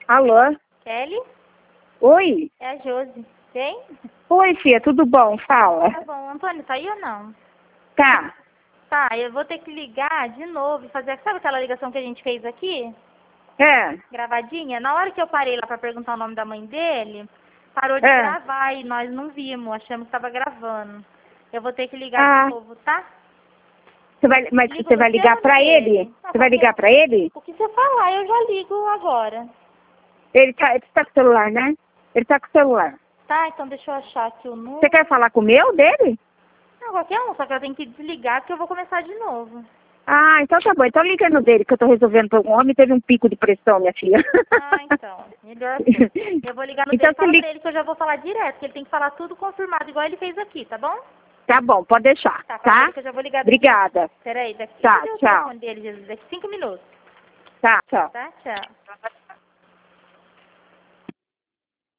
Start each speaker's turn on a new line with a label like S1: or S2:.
S1: Alô?
S2: Kelly?
S1: Oi?
S2: É a Josi. Quem?
S1: Oi, Fia, tudo bom? Fala.
S2: Tá bom. Antônio, tá aí ou não?
S1: Tá.
S2: Tá, eu vou ter que ligar de novo e fazer... Sabe aquela ligação que a gente fez aqui?
S1: É.
S2: Gravadinha? Na hora que eu parei lá pra perguntar o nome da mãe dele, parou de gravar e nós não vimos. Achamos que tava gravando. Eu vou ter que ligar de novo, tá?
S1: Mas
S2: Ligo
S1: você vai
S2: no seu
S1: ligar
S2: ou
S1: pra
S2: no
S1: ele?
S2: dele?
S1: Você vai ligar pra ele?
S2: O que você falar, eu já ligo agora.
S1: Ele tá com o celular, né? Ele tá com o celular.
S2: Tá, então deixa eu achar aqui o número.
S1: Você quer falar com o meu, dele?
S2: Não, qualquer um, só que eu tenho que desligar porque eu vou começar de novo.
S1: Ah, então tá bom. Então liga no dele, que eu tô resolvendo pra um homem. Teve um pico de pressão, minha filha.
S2: Ah, então. Melhor assim. Eu vou ligar no
S1: Então
S2: dele. Fala
S1: você
S2: pra ele que eu já vou falar direto, que ele tem que falar tudo confirmado, igual ele fez aqui, tá bom?
S1: Tá bom, pode deixar,
S2: Tá, fala pra
S1: tá?
S2: ele que eu já vou ligar daqui.
S1: Obrigada.
S2: Peraí, daqui.
S1: Tá,
S2: Cadê o
S1: tchau.
S2: telefone dele, Jesus? Daqui 5 minutos.
S1: Tá, tchau.
S2: Tá? Tchau.